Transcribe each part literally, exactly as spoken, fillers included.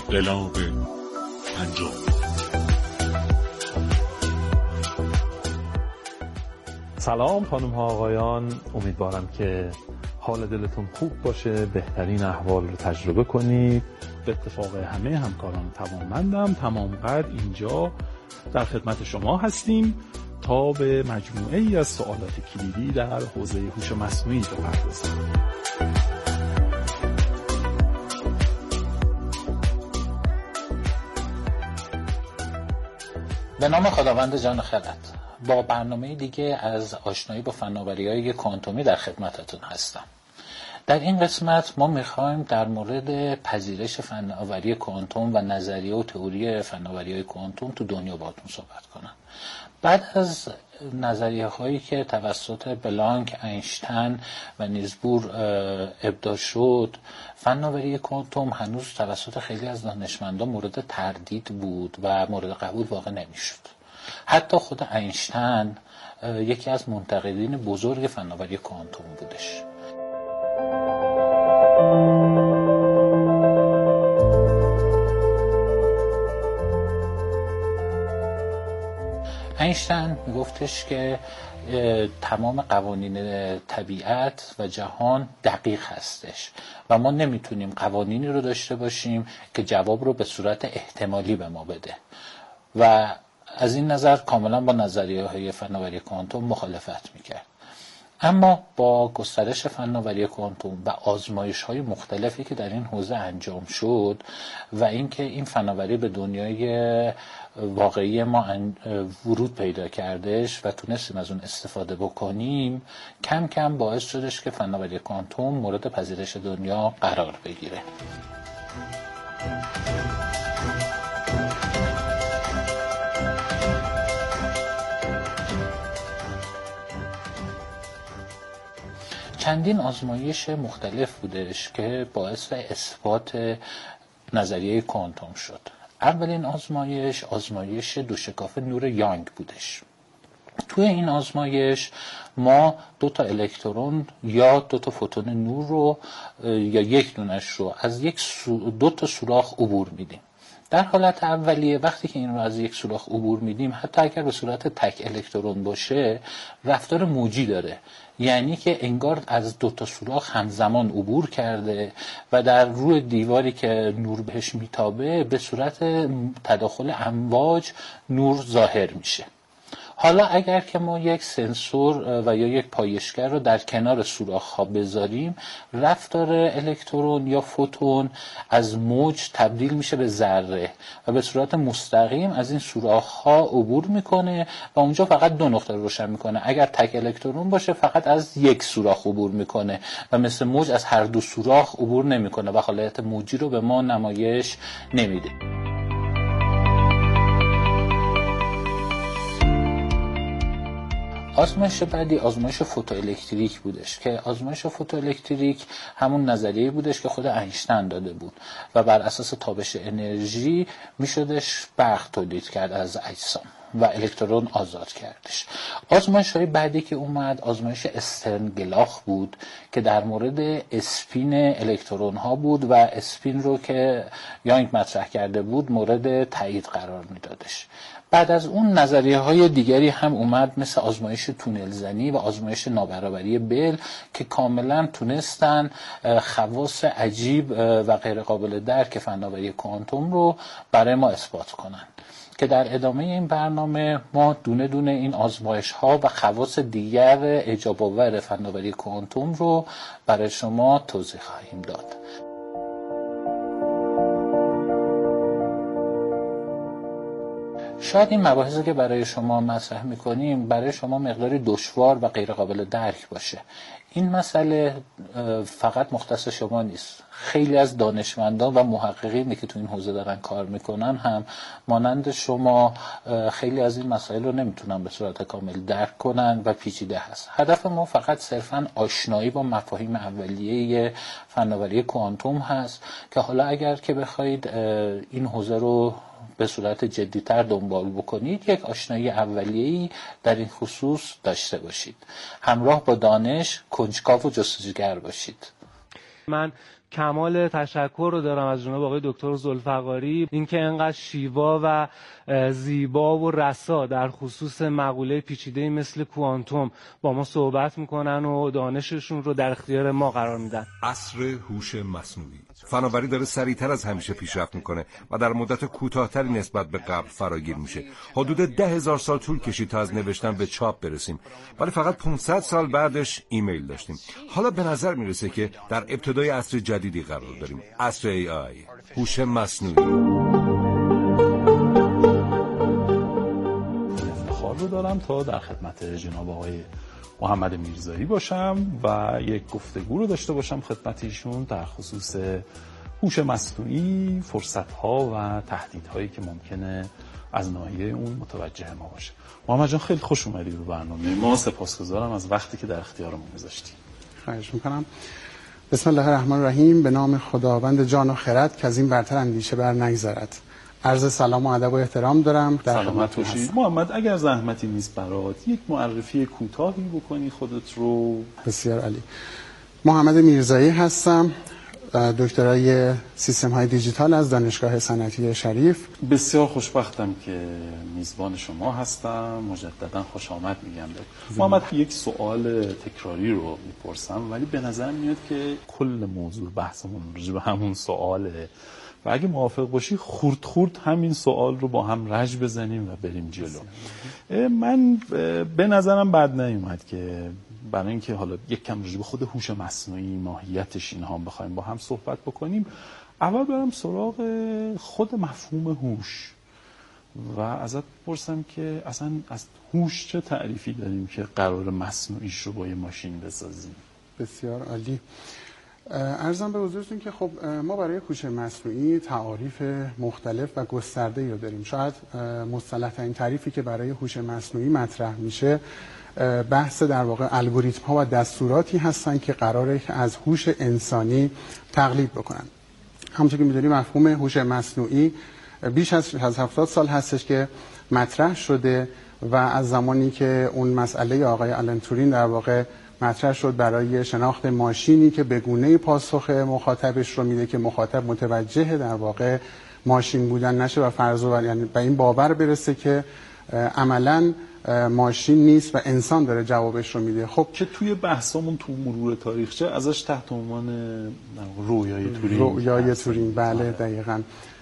انقلاب پنجم. سلام خانم ها آقایان، امیدوارم که حال دلتون خوب باشه، بهترین احوال رو تجربه کنید. به اتفاق همه همکاران توانمندم تمام قد اینجا در خدمت شما هستیم تا به مجموعه ای از سوالات کلیدی در حوزه هوش مصنوعی بپردازیم. به نام خداوند جان خلد، با برنامه دیگه از آشنایی با فناوری‌های کوانتومی در خدمتتون هستم. در این قسمت ما میخوایم در مورد پذیرش فناوری کوانتوم و نظریه و تئوری فناوری‌های کوانتوم تو دنیا باهاتون صحبت کنم. بعد از نظریه هایی که توسط بلانک، اینشتین و نیلز بور ابداع شد، فناوری کوانتوم هنوز توسط خیلی از دانشمندان مورد تردید بود و مورد قبول واقع نمیشد. حتی خود اینشتین یکی از منتقدین بزرگ فناوری کوانتوم بودش. اینشتین میگفتش که تمام قوانین طبیعت و جهان دقیق هستش و ما نمیتونیم قوانینی رو داشته باشیم که جواب رو به صورت احتمالی به ما بده و از این نظر کاملا با نظریه های فناوری کوانتوم مخالفت میکرد. اما با گسترش فناوری کوانتوم و آزمایش های مختلفی که در این حوزه انجام شد و اینکه این فناوری به دنیای واقعی ما ورود پیدا کردش و تونستیم از اون استفاده بکنیم، کم کم باعث شدش که فناوری کوانتوم مورد پذیرش دنیا قرار بگیره. چندین آزمایش مختلف بودش که باعث اثبات نظریه کوانتوم شد. اولین آزمایش آزمایش دوشکافه نور یانگ بودش. توی این آزمایش ما دو تا الکترون یا دو تا فوتون نور رو یا یک دونش رو از یک سو دو تا سوراخ عبور میدیم. در حالت اولیه وقتی که این رو از یک سوراخ عبور میدیم، حتی اگر به صورت تک الکترون باشه، رفتار موجی داره، یعنی که انگار از دو تا سوراخ همزمان عبور کرده و در روی دیواری که نور بهش میتابه به صورت تداخل امواج نور ظاهر میشه. حالا اگر که ما یک سنسور و یا یک پایشگر رو در کنار سوراخ ها بذاریم، رفتار الکترون یا فوتون از موج تبدیل میشه به ذره و به صورت مستقیم از این سوراخ ها عبور میکنه و اونجا فقط دو نقطه روشن میکنه. اگر تک الکترون باشه فقط از یک سوراخ عبور میکنه و مثل موج از هر دو سوراخ عبور نمیکنه و حالت موجی رو به ما نمایش نمیده. آزمایش بعدی آزمایش فوتوالکتریک بودش که آزمایش فوتوالکتریک همون نظریه بودش که خود اینشتین داده بود و بر اساس تابش انرژی میشدش برق تولید کرد از اجسام و الکترون آزاد کردش. آزمایش های بعدی که اومد آزمایش استرنگلاخ بود که در مورد اسپین الکترون ها بود و اسپین رو که یانگ مطرح کرده بود مورد تایید قرار میدادش. بعد از اون نظریه های دیگری هم اومد مثل آزمایش تونل زنی و آزمایش نابرابری بل که کاملا تونستن خواص عجیب و غیر قابل درک فناوری کوانتوم رو برای ما اثبات کنن که در ادامه این برنامه ما دونه دونه این آزمایش ها و خواص دیگر اعجاب آور فناوری کوانتوم رو برای شما توضیح خواهیم داد. شاید این مباحثی که برای شما مطرح می‌کنیم برای شما مقداری دشوار و غیر قابل درک باشه. این مسئله فقط مختص شما نیست. خیلی از دانشمندان و محققینی که تو این حوزه دارن کار میکنن هم مانند شما خیلی از این مسائل رو نمیتونن به صورت کامل درک کنن و پیچیده هست. هدف ما فقط صرفاً آشنایی با مفاهیم اولیه فناوری کوانتوم هست که حالا اگر که بخواید این حوزه رو به صورت جدی‌تر دنبال بکنید یک آشنایی اولیه‌ای در این خصوص داشته باشید. همراه با دانش کنجکاو و جستجوگر باشید. من کمال تشکر رو دارم از جناب آقای دکتر ذوالفقاری، اینکه انقدر شیوا و زیبا و رسا در خصوص مقوله پیچیده مثل کوانتوم با ما صحبت میکنن و دانششون رو در اختیار ما قرار میدن. عصر هوش مصنوعی، فناوری داره سریعتر از همیشه پیشرفت میکنه و در مدت کوتاهتری نسبت به قبل فراگیر میشه. حدود ده هزار سال طول کشید تا از نوشتن به چاپ برسیم، ولی فقط پانصد سال بعدش ایمیل داشتیم. حالا به نظر میرسه که در ابتدای عصر جدیدی قرار داریم، عصر ای آی، هوش مصنوعی. افتخار رو دارم تا در خدمت جناب آقای محمد میرزایی باشم و یک گفتگو رو داشته باشم خدمت ایشون در خصوص هوش مصنوعی، فرصت‌ها و تهدیدهایی که ممکنه از ناحیه اون متوجه ما باشه. محمد جان خیلی خوش اومدید رو برنامه ما. سپاسگزارم از وقتی که در اختیارمون گذاشتید. خواهش میکنم. بسم الله الرحمن الرحیم. به نام خداوند جان و خرد که از این برتر اندیشه بر نگذرد. عرض سلام و ادب و احترام دارم. در سلامت باشید. محمد اگر زحمتی نیست برات یک معرفی کوتاهی بکنی خودت رو. بسیار عالی. محمد میرزایی هستم، دکترای سیستم های دیجیتال از دانشگاه صنعتی شریف. بسیار خوشبختم که میزبان شما هستم. مجددا خوش آمد میگم. محمد یک سوال تکراری رو میپرسم ولی به نظر میاد که کل موضوع بحثمون راجع به همون سواله و اگه موافق باشی خورد خورد همین سوال رو با هم رج بزنیم و بریم جلو. من به نظرم بد نیومد که برای اینکه حالا یک کم راجع به خود هوش مصنوعی، ماهیتش، اینها بخوایم با هم صحبت بکنیم، اول برم سراغ خود مفهوم هوش و ازت بپرسم که اصلا از هوش چه تعریفی داریم که قرار مصنوعیش رو با یه ماشین بسازیم؟ بسیار عالی. عرضم به حضورتون که خب ما برای هوش مصنوعی تعاریف مختلف و گسترده‌ای رو داریم. شاید مصطلح‌ترین تعریفی که برای هوش مصنوعی مطرح میشه بحث در واقع الگوریتم ها و دستوراتی هستن که قراره که از هوش انسانی تقلید بکنن. همونطور که می‌دونید مفهوم هوش مصنوعی بیش از هفتاد سال هستش که مطرح شده و از زمانی که اون مسئله آقای آلن تورین در واقع مطرح شد برای شناخت ماشینی که به گونه‌ای پاسخ مخاطبش رو میده که مخاطب متوجه در واقع ماشین بودن نشه و فرض و یعنی به این باور برسه که عملاً ماشین نیست و انسان داره جوابش رو میده. خب که توی بحثمون تو مرور تاریخچه ازش تحت عنوان رویای تورین رویای تورین بله دقیقاً.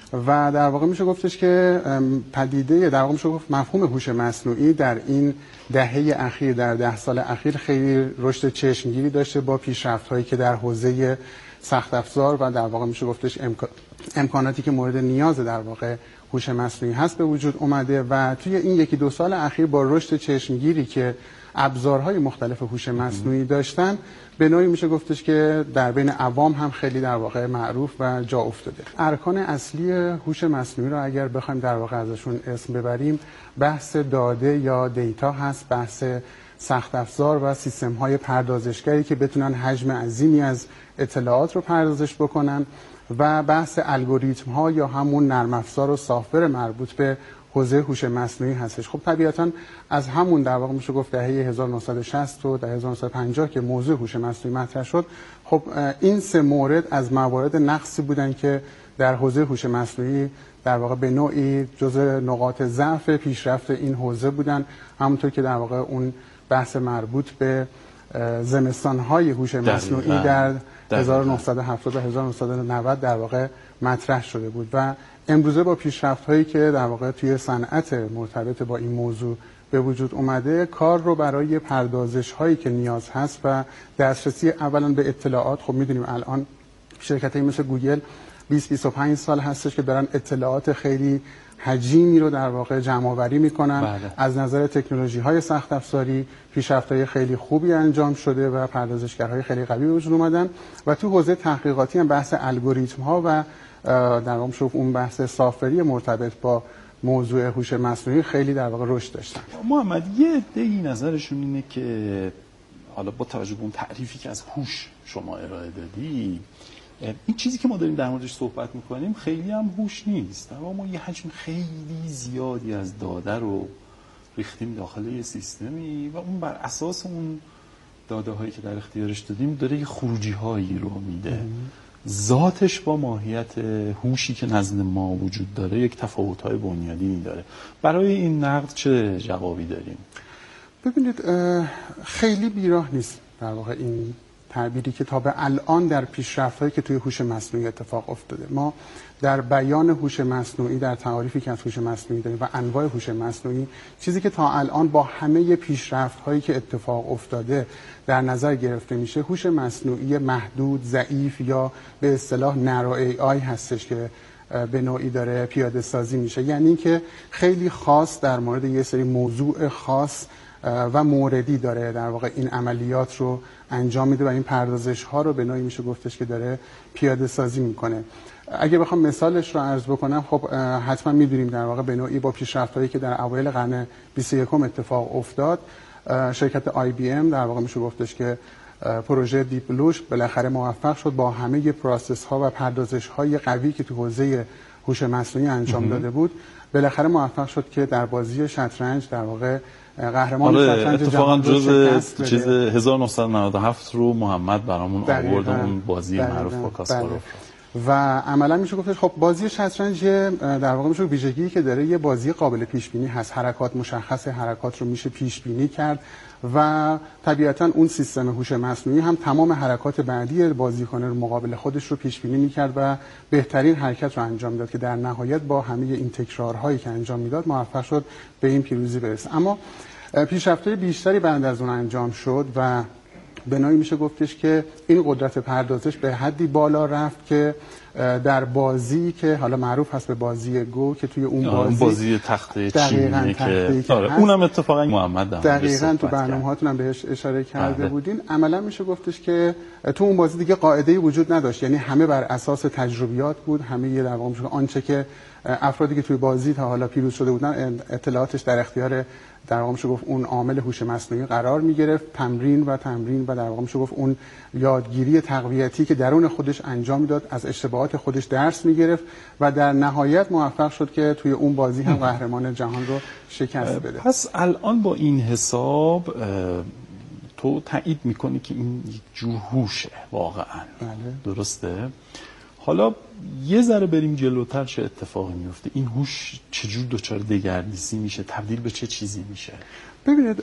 و در واقع میشه گفتش که پدیده در واقع میشه گفت مفهوم هوش مصنوعی در این دهه اخیر، در ده سال اخیر خیلی رشد چشمگیری داشته با پیشرفت‌هایی که در حوزه سخت افزار و در واقع میشه گفتش امکان... امکاناتی که مورد نیاز در واقع هوش مصنوعی هست به وجود اومده و توی این یکی دو سال اخیر با رشد چشمگیری که ابزارهای مختلف هوش مصنوعی داشتن به نوعی میشه گفتش که در بین عوام هم خیلی در واقع معروف و جا افتاده. ارکان اصلی هوش مصنوعی رو اگر بخوایم در واقع ازشون اسم ببریم بحث داده یا دیتا هست، بحث سخت افزار و سیستم های پردازشگری که بتونن حجم عظیمی از اطلاعات رو پردازش بکنن و بحث الگوریتم ها یا همون نرم افزار و سافتور مربوط به حوزه هوش مصنوعی هستش. خب طبیعتاً از همون در واقع میشه گفت دهه هزار و نهصد و شصت و دهه هزار و نهصد و پنجاه که موضوع هوش مصنوعی مطرح شد، خب این سه مورد از موارد نقصی بودن که در حوزه هوش مصنوعی در واقع به نوعی جزء نقاط ضعف پیشرفت این حوزه بودن. همونطور که در واقع اون بحث مربوط به زمستان‌های هوش مصنوعی در هزار و نهصد و هفتاد و هزار و نهصد و نود در واقع مطرح شده بود و امروزه با پیشرفت‌هایی که در واقع توی صنعت مرتبط با این موضوع به وجود اومده کار رو برای پردازش‌هایی که نیاز هست و دسترسی اولا به اطلاعات، خب می‌دونیم الان شرکت‌هایی مثل گوگل بیست بیست و پنج سال هستش که دارن اطلاعات خیلی حجیمی رو در واقع جمع آوری میکنن. بله. از نظر تکنولوژی های سخت افزاری پیشرفت‌های خیلی خوبی انجام شده و پردازشگرهای خیلی قوی به وجود اومدن و تو حوزه تحقیقاتی هم بحث الگوریتم ها و در واقع شوف اون بحث سافتوری مرتبط با موضوع هوش مصنوعی خیلی در واقع رشد داشتن. محمد یه عده‌ای نظرشون اینه که حالا با توجه به اون تعریفی که از هوش شما ارائه دادی، این چیزی که ما داریم در موردش صحبت میکنیم خیلی هم هوش نیست، اما ما یه حجم خیلی زیادی از داده رو ریختیم داخل یه سیستمی و اون بر اساس اون داده هایی که در اختیارش دادیم داره یه خروجی هایی رو میده ذاتش با ماهیت هوشی که نزد ما وجود داره یک تفاوت‌های بنیادینی داره. برای این نقد چه جوابی داریم؟ ببینید خیلی بیراه نیست در واقع این تعبیری که تا به الان در پیشرفت‌هایی که توی هوش مصنوعی اتفاق افتاده. ما در بیان هوش مصنوعی، در تعاریفی که از هوش مصنوعی داریم و انواع هوش مصنوعی، چیزی که تا الان با همه پیشرفت‌هایی که اتفاق افتاده در نظر گرفته میشه، هوش مصنوعی محدود، ضعیف یا به اصطلاح نرو ای آی هستش که به نوعی داره پیاده سازی میشه. یعنی که خیلی خاص در مورد یه سری موضوع خاص و موردی داره در واقع این عملیات رو انجام میده و این پردازش ها رو به نوعی میشه گفتش که داره پیاده سازی میکنه. اگه بخوام مثالش رو عرض بکنم، خب حتما میدونیم در واقع به نوعی با پیشرفت‌هایی که در اوایل قرن بیست و یکم اتفاق افتاد، شرکت آی بی ام در واقع میشه گفتش که پروژه دیپ بلوش بالاخره موفق شد با همه پروسس ها و پردازش های قوی که تو حوزه هوش مصنوعی انجام داده بود، بالاخره موفق شد که در بازی شطرنج در واقع قهرمان آره شطرنج اتفاقا جهان چیز هزار و نهصد و نود و هفت رو محمد برامون آورد، اون بازی دقیقاً. معروف با کاسپاروف. و عملا میشه گفتش خب بازی شطرنج در واقع میشه ویژگی که داره یه بازی قابل پیش بینی هست، حرکات مشخصه، حرکات رو میشه پیش بینی کرد و طبیعتا اون سیستم هوش مصنوعی هم تمام حرکات بعدی بازیکن رو مقابل خودش رو پیش بینی میکرد و بهترین حرکت رو انجام میداد که در نهایت با همه این تکرارهایی که انجام میداد موفق شد به این پیروزی برسه. اما پیشرفت‌های بیشتری بعد از اون انجام شد و به نوعی میشه گفتش که این قدرت پردازش به حدی بالا رفت که در بازی که حالا معروف هست به بازی گو، که توی اون بازی بازی تخته چینی که, که آره اونم اتفاقا محمد دقیقاً تو برنامه‌هاتون هم بهش اشاره کرده بله. بودین. عملا میشه گفتش که تو اون بازی دیگه قاعده‌ای وجود نداشت، یعنی همه بر اساس تجربیات بود، همه یه در واقع میشه آنچه که افرادی که توی بازی تا حالا پیروز شده بودن اطلاعاتش در اختیار در واقع میشه گفت اون عامل هوش مصنوعی قرار میگرفت، تمرین و تمرین و در واقع میشه گفت اون یادگیری تقویتی که درون خودش انجام میداد، از اشتباهات خودش درس میگرفت و در نهایت موفق شد که توی اون بازی هم قهرمان جهان رو شکست بده. پس الان با این حساب تو تایید میکنی که این یک جور هوشه واقعا؟ بله. درسته؟ حالا یه ذره بریم جلوتر، چه اتفاقی میفته؟ این هوش چجور دچار دگردیسی میشه؟ تبدیل به چه چیزی میشه؟ ببینید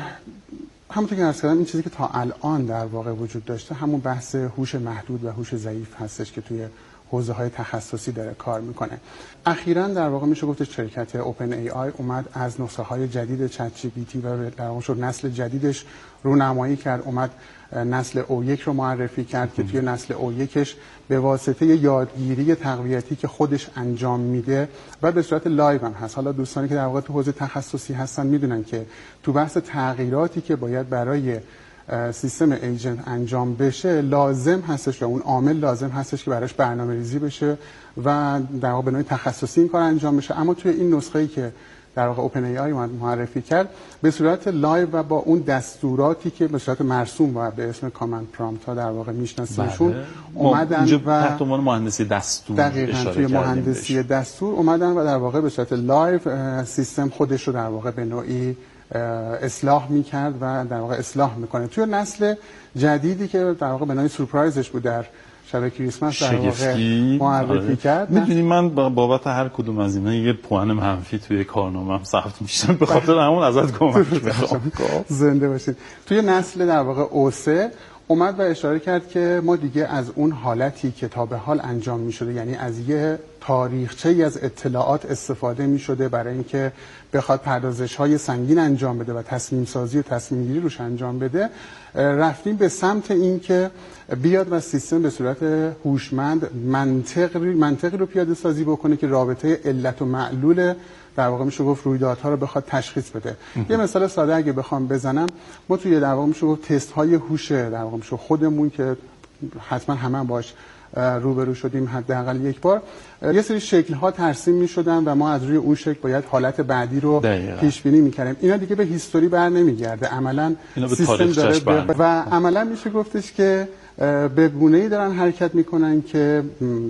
همونطور که عرض کردم، این چیزی که تا الان در واقع وجود داشته همون بحث هوش محدود و هوش ضعیف هستش که توی حوزه های تخصصی داره کار میکنه. اخیراً در واقع میشه گفت شرکت اوپن ای آی اومد از نسخه های جدید چت جی پی تی و در واقع شد نسل جدیدش رونمایی کرد، اومد نسل او یک رو معرفی کرد که توی نسل او یکش به واسطه یادگیری تقویتی که خودش انجام میده و به صورت لایو هم هست. حالا دوستانی که در واقع تو حوزه تخصصی هستن میدونن که تو بحث تغییراتی که باید برای سیستم ایجنت انجام بشه لازم هستش و اون عامل لازم هستش که براش برنامه ریزی بشه و در واقع به نوعی تخصصی این کار انجام بشه. اما توی این نسخه‌ای که در واقع اوپن ای آی معرفی کرد به صورت لایو و با اون دستوراتی که به صورت مرسوم و به اسم کامند پرامپت ها در واقع میشناسیمشون اومدن و تحت عنوان مهندسی دستور دقیقاً توی مهندسی بشه. دستور اومدن و در واقع به صورت لایو سیستم خودش رو در واقع به نوعی اصلاح میکرد و در واقع اصلاح میکنه. توی نسل جدیدی که در واقع به نوعی سورپرایزش بود در شب کریسمس در واقع معرفی کرد. میدونی من بابت هر کدوم از اینا یه پوان منفی توی کارنامه‌ام ثبت میشم، به خاطر همون ازت کمک میخوام. زنده باشید. توی نسل در واقع او سه اومد و اشاره کرد که ما دیگه از اون حالتی که تا به حال انجام می‌شده، یعنی از یه تاریخچه‌ای از اطلاعات استفاده می‌شده برای اینکه بخواد پردازش‌های سنگین انجام بده و تصمیم سازی و تصمیم گیری روش انجام بده، رفتیم به سمت این که بیاد و سیستم به صورت هوشمند منطقی منطقی رو پیاده سازی بکنه که رابطه علت و معلول در واقع میشه گفت رویدادها رو بخواد تشخیص بده. یه مثال ساده اگه بخوام بزنم، ما توی در واقع میشه گفت تست های هوش در واقع میشه خودمون که حتما همه هم باش روبرو شدیم حداقل یک بار، یه سری شکل ها ترسیم میشدن و ما از روی اون شکل باید حالت بعدی رو پیش بینی میکردیم. اینا دیگه به هیستوری بر نمیگرده، عملا سیستم داره ب... و عملا میشه گفتش که به گونه‌ای دارن حرکت میکنن که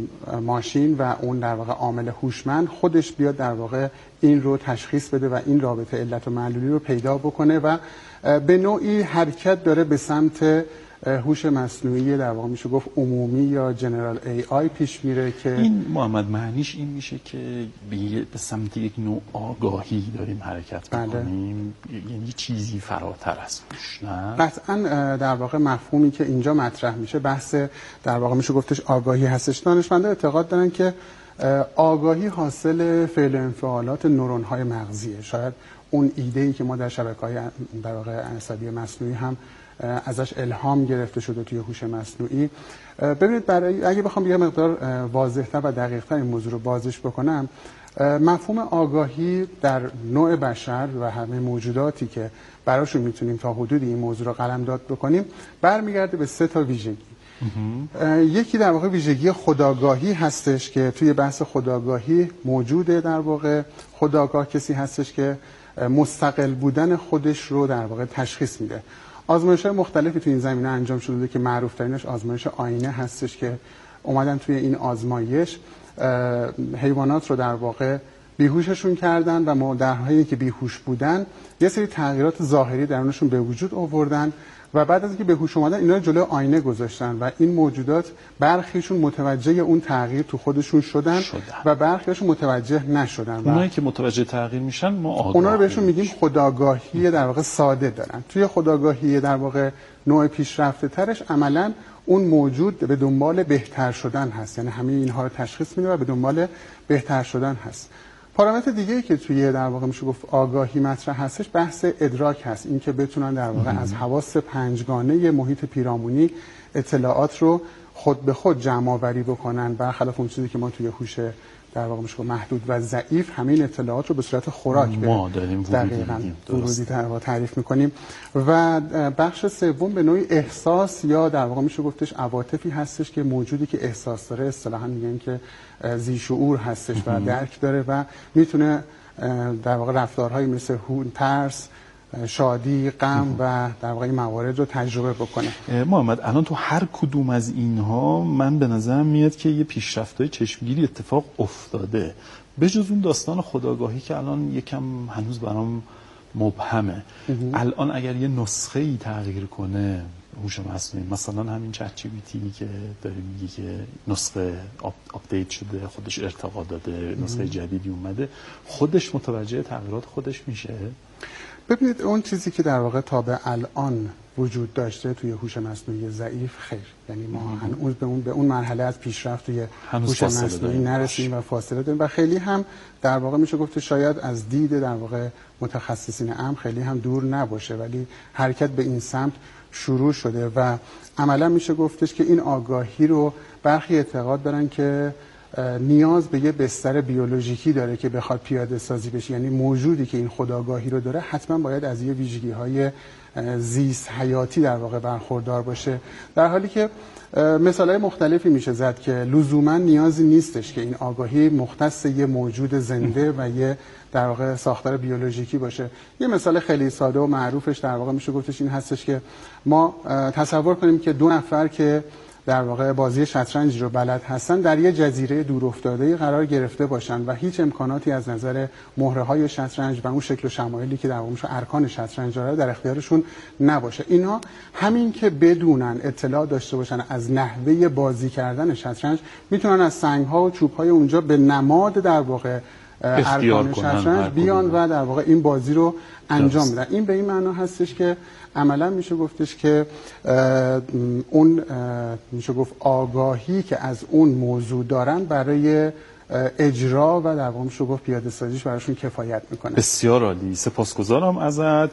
ماشین و اون در واقع عامل هوشمند خودش بیاد در واقع این رو تشخیص بده و این رابطه علت و معلولی رو پیدا بکنه و به نوعی حرکت داره به سمت هوش مصنوعی در واقع میشه گفت عمومی یا جنرال ای آی پیش میره که این محمد معنیش این میشه که به سمت یک نوع آگاهی داریم حرکت بله. میکنیم، یعنی چیزی فراتر از هوش، نه؟ قطعا در واقع مفهومی که اینجا مطرح میشه بحث در واقع میشه گفتش آگاهی هستش. دانشمندا اعتقاد دارن که آگاهی حاصل فعل و انفعالات نورون‌های مغزیه. شاید اون ایده‌ای که ما در شبکه‌های در واقع عصبی مصنوعی هم ازش الهام گرفته شده توی هوش مصنوعی. ببینید برای اگه بخوام یه مقدار واضح‌تر و دقیق‌تر این موضوع رو بازش بکنم، مفهوم آگاهی در نوع بشر و همه موجوداتی که براشون میتونیم تا حدودی این موضوع رو قلمداد بکنیم برمیگرده به سه تا ویژگی. یکی در واقع ویژگی خودآگاهی هستش که توی بحث خودآگاهی موجوده. در واقع خودآگاه کسی هستش که مستقل بودن خودش رو در واقع تشخیص میده. آزمایش‌های مختلفی توی این زمینه انجام شده که معروف ترینش آزمایش آینه هستش که اومدن توی این آزمایش حیوانات رو در واقع بیهوششون کردن و ما در حالی که بیهوش بودن یه سری تغییرات ظاهری درونشون به وجود آوردن و بعد از اینکه به هوش اومدن اینا رو جلوی آینه گذاشتن و این موجودات برخیشون متوجه اون تغییر تو خودشون شدن, شدن. و برخیشون متوجه نشدن. اونایی که متوجه تغییر میشن ما آگاه اونا رو بهشون میگیم خودآگاهی در واقع ساده دارن. توی خودآگاهی در واقع نوع پیشرفته ترش عملاً اون موجود به دنبال بهتر شدن هست، یعنی همه اینها رو تشخیص میده و به دنبال بهتر شدن هست. پارامتر دیگه‌ای که توی در واقع میشه گفت آگاهی مطرح هستش بحث ادراک هست، این که بتونن در واقع از حواس پنجگانه محیط پیرامونی اطلاعات رو خود به خود جمع آوری بکنن، برخلاف اون چیزی که ما توی هوش در واقع میشه محدود و ضعیف همین اطلاعات رو به صورت خوراک ما داریم ورودی تعریف میکنیم. و بخش سوم به نوعی احساس یا در واقع میشه گفتش عواطفی هستش که موجودی که احساس داره اصطلاحاً میگن که ذی شعور هستش و درک داره و میتونه در واقع رفتارهایی مثل ترس، شادی، غم و در واقع این موارد رو تجربه بکنه. محمد الان تو هر کدوم از اینها من به نظرم میاد که یه پیشرفت‌های چشمگیری اتفاق افتاده، به جز اون داستان خودآگاهی که الان یکم هنوز برام مبهمه. الان اگر یه نسخه‌ای تغییر کنه هوش مصنوعی، مثلا همین چت جی پی تی که داری میگی که نسخه آپدیت شده، خودش ارتقا داده، نسخه جدیدی اومده، خودش متوجه تغییرات خودش میشه؟ ببینید اون چیزی که در واقع تا به الان وجود داشته توی هوش مصنوعی ضعیف خیر، یعنی ما هنوز به اون به اون مرحله از پیشرفت توی هوش مصنوعی نرسیدیم و فاصله داریم و خیلی هم در واقع میشه گفت شاید از دید در واقع متخصصین امر خیلی هم دور نباشه، ولی حرکت به این سمت شروع شده و عملا میشه گفتش که این آگاهی رو برخی اعتقاد دارن که نیاز به یه بستر بیولوژیکی داره که بخواد پیاده سازی بشه، یعنی موجودی که این خودآگاهی رو داره حتما باید از یه ویژگی‌های زیست حیاتی در واقع برخوردار باشه، در حالی که مثالای مختلفی میشه زد که لزوما نیازی نیستش که این آگاهی مختص یه موجود زنده و یه در واقع ساختار بیولوژیکی باشه. یه مثال خیلی ساده و معروفش در واقع میشه گفتش این هستش که ما تصور کنیم که دو نفر که در واقع بازی شطرنج رو بلد هستن در یه جزیره دورافتاده‌ای قرار گرفته باشن و هیچ امکاناتی از نظر مهره‌های شطرنج و اون شکل و شمایلی که در واقع ارکان شطرنج داره در اختیارشون نباشه. اینها همین که بدونن، اطلاع داشته باشن از نحوه بازی کردن شطرنج، میتونن از سنگ‌ها و چوب‌های اونجا به نماد در واقع ارکان شطرنج بیان و در واقع این بازی رو انجام بدن. این به این معنا هستش که عملا میشه گفتش که اون میشه گفت آگاهی که از اون موضوع دارن برای اجرا و در واقع میشه گفت پیاده سازیش براشون کفایت میکنه. بسیار عالی، سپاسگزارم ازت.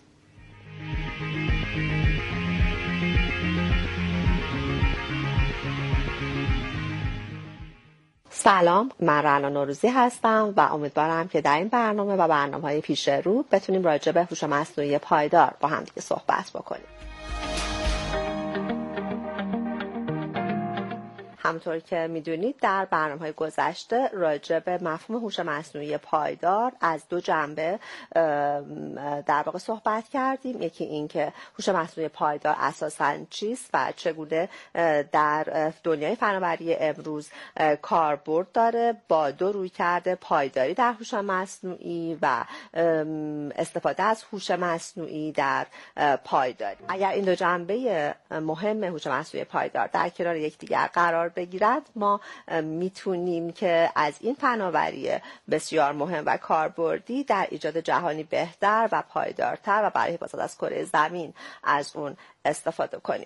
سلام، من رعنا نوروزی هستم و امیدوارم که در این برنامه و برنامه‌های پیش رو بتونیم راجع به هوش مصنوعی پایدار با هم دیگه صحبت بکنیم. همونطور که میدونید در برنامه‌های گذشته راجع به مفهوم هوش مصنوعی پایدار از دو جنبه در واقع صحبت کردیم. یکی این که هوش مصنوعی پایدار اساساً چیست و چگونه در دنیای فناوری امروز کاربرد داره با دو رویکرد پایداری در هوش مصنوعی و استفاده از هوش مصنوعی در پایداری. اگر این دو جنبه مهم هوش مصنوعی پایدار در کنار یکدیگر قرار بگیرد، ما میتونیم که از این فناوری بسیار مهم و کاربردی در ایجاد جهانی بهتر و پایدارتر و برای حفاظت از کره زمین از اون استفاده کنیم.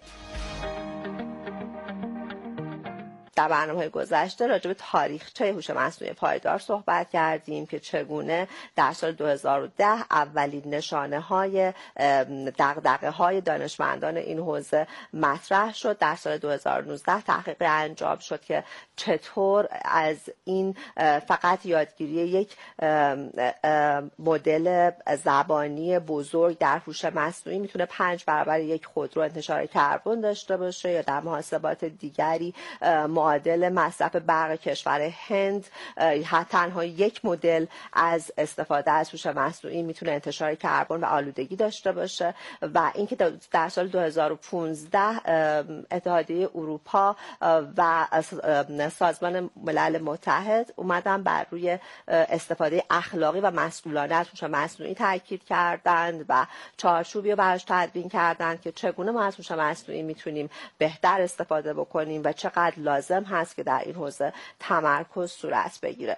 در برنامه‌های گذشته راجع به تاریخچه هوش مصنوعی پایدار صحبت کردیم که چگونه در سال دو هزار و ده اولین نشانه‌های دغدغه‌های دانشمندان این حوزه مطرح شد. در سال دو هزار و نوزده تحقیقی انجام شد که چطور از این فقط یادگیری یک مدل زبانی بزرگ در هوش مصنوعی میتونه پنج برابر یک خودرو انتشار کربن داشته باشه، یا در محاسبات دیگری معادل مصرف برق کشور هند تنها یک مدل از استفاده از هوش مصنوعی میتونه انتشار کربن و آلودگی داشته باشه. و اینکه در سال دو هزار و پانزده اتحادیه اروپا و سازمان ملل متحد اومدن بر روی استفاده اخلاقی و مسئولانه از هوش مصنوعی تاکید کردند و چارچوبی رو براش تدوین کردند که چگونه ما از هوش مصنوعی میتونیم بهتر استفاده بکنیم و چقدر لازم هست که در این حوزه تمرکز صورت بگیره.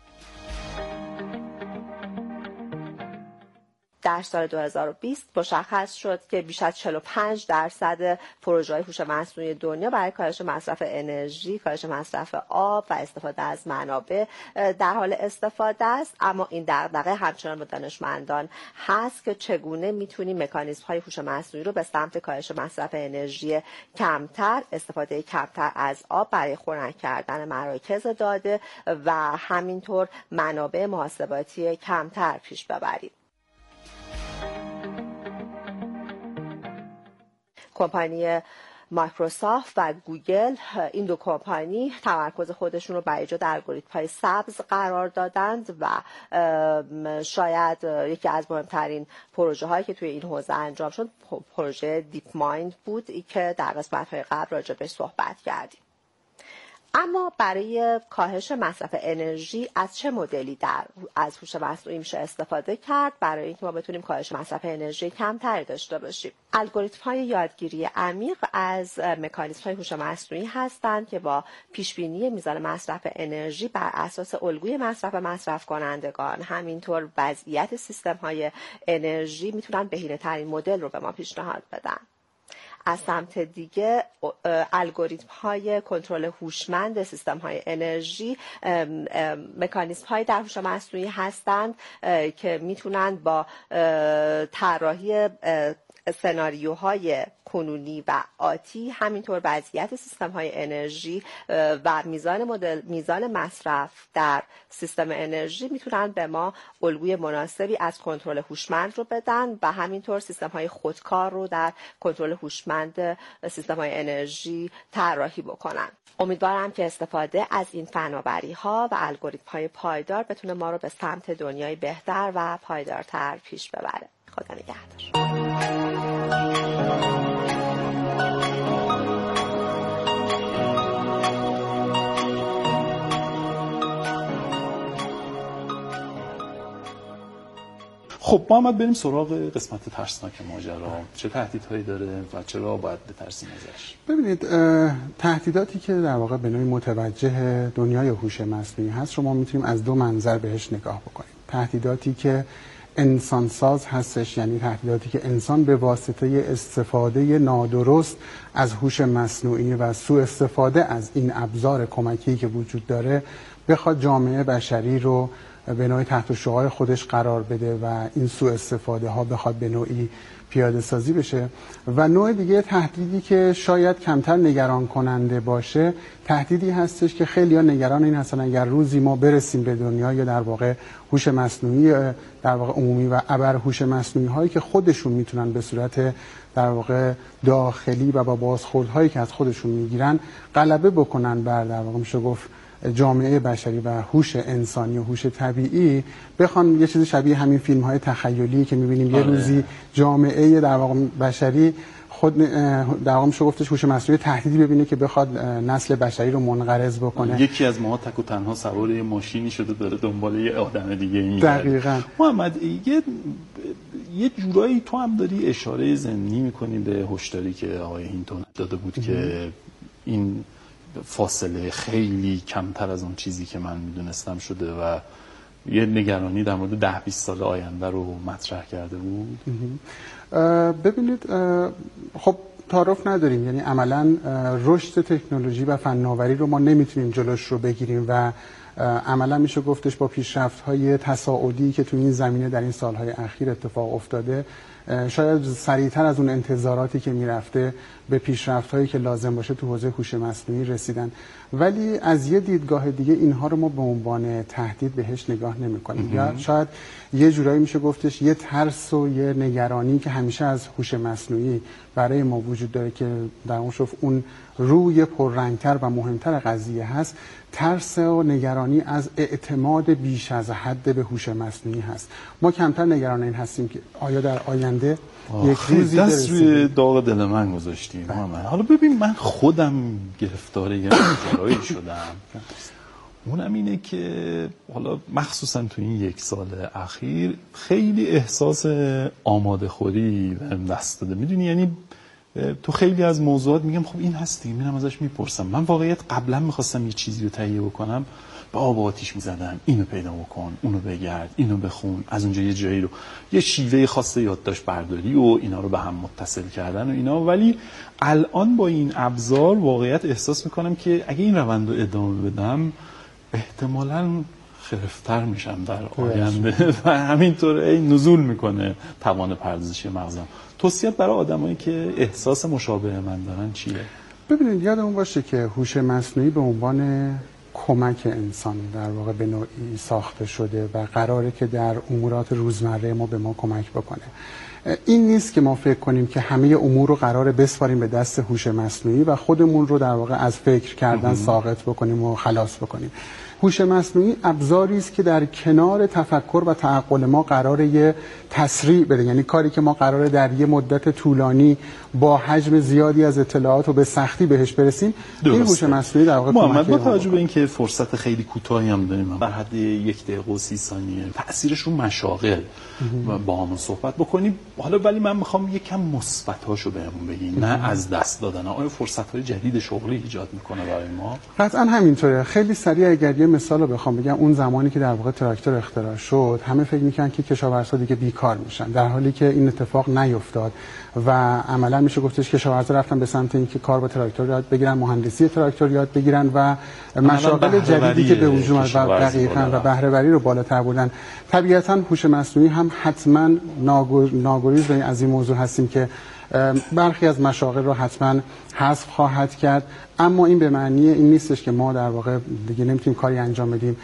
در سال دو هزار و بیست مشخص شد که بیش از چهل و پنج درصد پروژه‌های هوش مصنوعی دنیا برای کاهش مصرف انرژی، کاهش مصرف آب و استفاده از منابع در حال استفاده است. اما این دغدغه همچنان با دانشمندان هست که چگونه میتونیم مکانیزم‌های هوش مصنوعی رو به سمت کاهش مصرف انرژی کمتر، استفاده کمتر از آب برای خنک کردن مراکز داده و همینطور منابع محاسباتی کمتر پیش ببریم. کمپانی مایکروسافت و گوگل، این دو کمپانی تمرکز خودشون رو بر ایجاد الگوریتم‌های سبز قرار دادند و شاید یکی از مهمترین پروژه هایی که توی این حوزه انجام شد پروژه دیپ مایند بود که در قسمت‌های قبل راجع بهش صحبت کردیم. اما برای کاهش مصرف انرژی از چه مدلی در از هوش مصنوعی میشه استفاده کرد برای اینکه ما بتونیم کاهش مصرف انرژی کمتری داشته باشیم؟ الگوریتم‌های یادگیری عمیق از مکانیزم‌های هوش مصنوعی هستند که با پیشبینی میزان مصرف انرژی بر اساس الگوی مصرف مصرف کنندگان، همینطور وضعیت سیستم‌های انرژی میتونن بهینه‌ترین مدل رو به ما پیشنهاد بدن. از سمت دیگه الگوریتم های کنترل هوشمند سیستم های انرژی مکانیزم های در هوش مصنوعی هستند که میتونن با طراحی سناریوهای کنونی و آتی، همینطور وضعیت سیستم های انرژی و میزان مدل میزان مصرف در سیستم انرژی میتونن به ما الگوی مناسبی از کنترل هوشمند رو بدن و همینطور سیستم های خودکار رو در کنترل هوشمند سیستم های انرژی طراحی بکنن. امیدوارم که استفاده از این فناوری ها و الگوریتم های پایدار بتونه ما رو به سمت دنیای بهتر و پایدارتر پیش ببره. خدا نگهدار. خب محمد، بریم سراغ قسمت ترسناک ماجرا. چه تهدیدهایی داره و چرا باید بترسیم ازش؟ ببینید، تهدیداتی که در واقع به نوعی متوجه دنیای هوش مصنوعی هست رو ما میتونیم از دو منظر بهش نگاه بکنیم. تهدیداتی که انسانساز هستش، یعنی تهدیداتی که انسان به واسطه استفاده نادرست از هوش مصنوعی و سوء استفاده از این ابزار کمکی که وجود داره بخواد جامعه بشری رو به نوعی تحت شعاع خودش قرار بده و این سوء استفاده ها بخواد به نوعی پیاده سازی بشه. و نوع دیگه تهدیدی که شاید کمتر نگران کننده باشه، تهدیدی هستش که خیلی ها نگران این هستن اگر روزی ما برسیم به دنیا یا در واقع هوش مصنوعی در واقع عمومی و ابر هوش مصنوعی هایی که خودشون میتونن به صورت در واقع داخلی و با بازخوردهایی که از خودشون میگیرن غلبه بکنن بر در واقع میشه گفت جامعه بشری و هوش انسانی و هوش طبیعی، بخوان یه چیزی شبیه همین فیلم های تخیلی که میبینیم یه روزی جامعه در واقع بشری خود در واقع میشه گفتش هوش مصنوعی تهدیدی ببینه که بخواد نسل بشری رو منقرض بکنه. یکی از ما تک و تنها سوار یه ماشینی شده داره دنبال یه آدم دیگه میگرده. دقیقاً. محمد یه یه جورایی تو هم داری اشاره ضمنی میکنی به هشداری که آقای هینتون داده بود که این فاصله خیلی کمتر از اون چیزی که من میدونستم شده و یه نگرانی در مورد ده بیست سال آینده رو مطرح کرده بود. ببینید خب تعارف نداریم، یعنی عملا رشد تکنولوژی و فناوری رو ما نمیتونیم جلوش رو بگیریم و عملا میشه گفتش با پیشرفت‌های تصاعدی که تو این زمینه در این سالهای اخیر اتفاق افتاده شاید سریعتر از اون انتظاراتی که میرفته به پیشرفت‌هایی که لازم باشه تو حوزه هوش مصنوعی رسیدن، ولی از یه دیدگاه دیگه اینها رو ما به عنوان تهدید بهش نگاه نمی‌کنیم. یا شاید یه جورایی میشه گفتش یه ترس و یه نگرانی که همیشه از هوش مصنوعی برای ما وجود داره که در اون شف اون روی پررنگتر و مهمتر قضیه هست، ترس و نگرانی از اعتماد بیش از حد به هوش مصنوعی هست. ما کمتر نگران این هستیم که آیا در آینده یک روزی دست روی داغ دل من گذاشتیم. حالا ببین من خودم گرفتار یه ماجرایی شدم، اونم اینه که حالا مخصوصا تو این یک سال اخیر خیلی احساس آماده خوری بهم دست داده. میدونی یعنی تو خیلی از موضوعات میگم خب این هست دیگه، میرم ازش میپرسم. من واقعیت قبلا میخواستم یه چیزی رو تهیه بکنم، به آب آتیش میزدم، اینو پیدا بکن، اونو بگرد، اینو بخون، از اونجا یه جایی رو یه شیوه خاص یادداشت برداری و اینا رو به هم متصل کردن و اینا. ولی الان با این ابزار واقعیت احساس میکنم که اگه این روند رو ادامه بدم احتمالاً خرفتر میشم در آینده و همینطور این نزول میکنه توان پردازشی مغزم. توصیه برای آدمایی که احساس مشابه من دارن چیه؟ ببینید یادمون باشه که هوش مصنوعی به عنوان کمک انسان در واقع به نوعی ساخته شده و قراره که در امورات روزمره ما به ما کمک بکنه. این نیست که ما فکر کنیم که همه امور رو قراره بسپاریم به دست هوش مصنوعی و خودمون رو در واقع از فکر کردن ساقط بکنیم و خلاص بکنیم. هوش مصنوعی ابزاری است که در کنار تفکر و تعقل ما قراره یه تسریع بده، یعنی کاری که ما قراره در یه مدت طولانی با حجم زیادی از اطلاعات و به سختی بهش برسیم، این هوش مصنوعی در واقع محمد با توجه به اینکه فرصت خیلی کوتاهی هم داریم، در حد یک دقیقه و سی ثانیه تأثیرش رو مشاغل با همون صحبت بکنیم. حالا ولی من میخوام یکم مثبتاشو بهمون بگین، نه از دست دادن. آیا فرصت‌های جدید شغلی ایجاد میکنه برای ما؟ قطعاً همینطوره. خیلی سریع اگر یه مثال رو بخوام بگم، اون زمانی که در واقع تراکتور اختراع شد همه فکر میکنن که کشاورزا دیگه بیکار میشن، در حالی که این اتفاق نیفتاد و عملا میشه گفتش که کشاورزا رفتن به سمت اینکه کار با تراکتور یاد بگیرن، مهندسی تراکتور یاد بگیرن و مشاغل جدیدی که به وجود اومد و دقیقاً و بهره وری رو بالاتر بردن. طبیعتاً هوش مصنوعی هم حتما ناگزیر از این موضوع هستیم که برخی از مشاغل رو حتما حذف خواهد کرد، اما این به معنی این نیستش که ما در واقع دیگه نمیتونیم کاری انجام بدیم.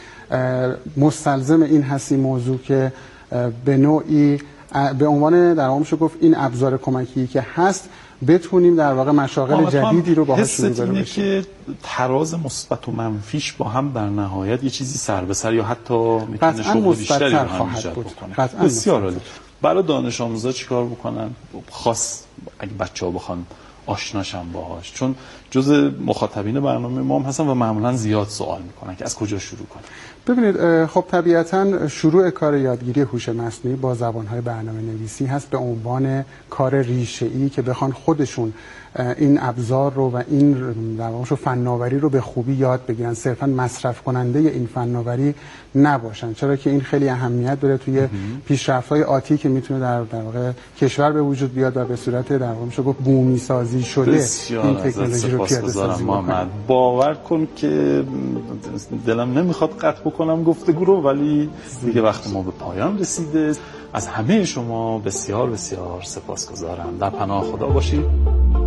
مستلزم این هستی موضوع که به نوعی به عنوان در واقع میشه گفت این ابزار کمکی که هست بتونیم در واقع مشاغل جدیدی رو باهاش روبرو بشیم. که تراز مثبت و منفیش با هم در نهایت یه چیزی سر به سر یا حتی میتونه شغل بیشتری رو هم ایجاد بکنه. بسیار عالی. برای دانش آموزا چیکار بکنن؟ خاص اگه بچه‌ها بخوان آشناشن باهاش، چون جزء مخاطبین برنامه ما هم هستن و معمولا زیاد سوال میکنن که از کجا شروع کنن. ببینید خب طبیعتاً شروع کار یادگیری هوش مصنوعی با زبان‌های برنامه‌نویسی هست به عنوان کار ریشه‌ای که بخوان خودشون این ابزار رو و این در واقع فناوری رو به خوبی یاد بگیرن، صرفاً مصرف کننده این فناوری نباشن، چرا که این خیلی اهمیت داره توی پیشرفت‌های آتی که میتونه در در واقع کشور به وجود بیاد و به صورت در واقع میشه گفت بومی سازی شده این تکنولوژی رو پیاده سازی کنه. باور کن که دلم نمیخواد قطع بکنم گفتگو رو، ولی دیگه وقت ما به پایان رسیده. از همه شما بسیار بسیار سپاسگزارم. در پناه خدا باشید.